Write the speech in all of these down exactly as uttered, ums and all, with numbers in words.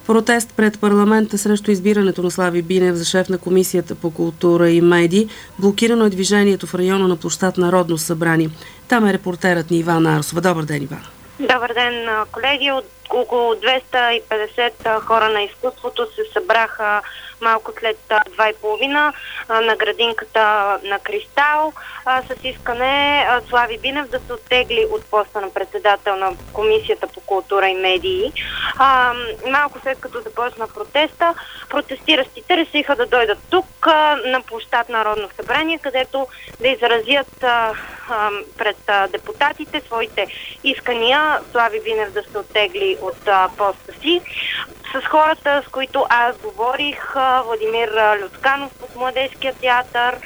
Протест пред парламента срещу избирането на Слави Бинев за шеф на Комисията по култура и медии. Блокирано е движението в района на площад Народно събрание. Там е репортерът ни Ивана Арсова. Добър ден, Ивана. Добър ден, колеги. От около двеста и петдесет хора на изкуството се събраха малко след два и половина на градинката на Кристал с искане Слави Бинев да се оттегли от поста на председател на Комисията по култура и медии. А, малко след като започна протеста, протестиращите решиха да дойдат тук на площад Народно събрание, където да изразят а, а, пред а, депутатите своите искания Слави Бинев да се оттегли от а, поста си. С хората, с които аз говорих, Владимир Люцканов от Младежкия театър,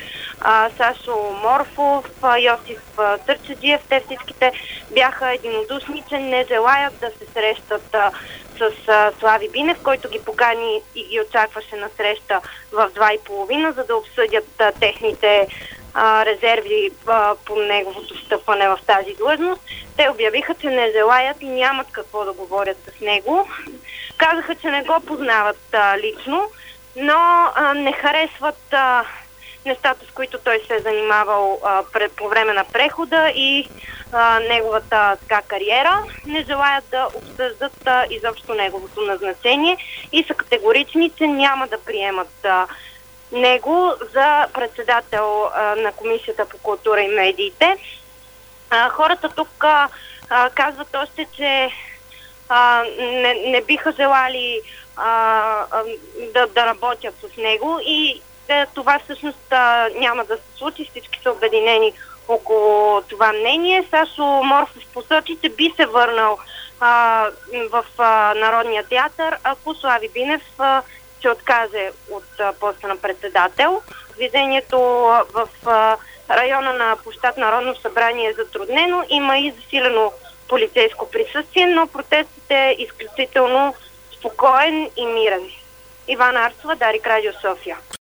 Сашо Морфов, Йосиф Търчеджиев, те всичките бяха единодушни, че не желаят да се срещат с Слави Бинев, който ги покани и ги очакваше на среща в два и половина, за да обсъдят техните резерви по неговото встъпване в тази длъжност. Те обявиха, че не желаят и нямат какво да говорят с него. Казаха, че не го познават а, лично, но а, не харесват а, нещата, с които той се е занимавал а, пред, по време на прехода и а, неговата така, кариера. Не желаят да обсъждат а, изобщо неговото назначение и са категорични, че няма да приемат а, него за председател а, на Комисията по култура и медиите. А, хората тук а, а, казват още, че а, не, не биха желали а, а, да, да работят с него и а, това всъщност а, няма да се случи. Всички са обединени около това мнение. Сашо Морфов посочи, че би се върнал а, в а, Народния театър, ако Слави Бинев а, се откаже от а, поста на председател. Движението в а, района на площад Народно събрание е затруднено. Има и засилено полицейско присъствие, но протестът е изключително спокоен и мирен. Ивана Арсова, Дарик Радио София.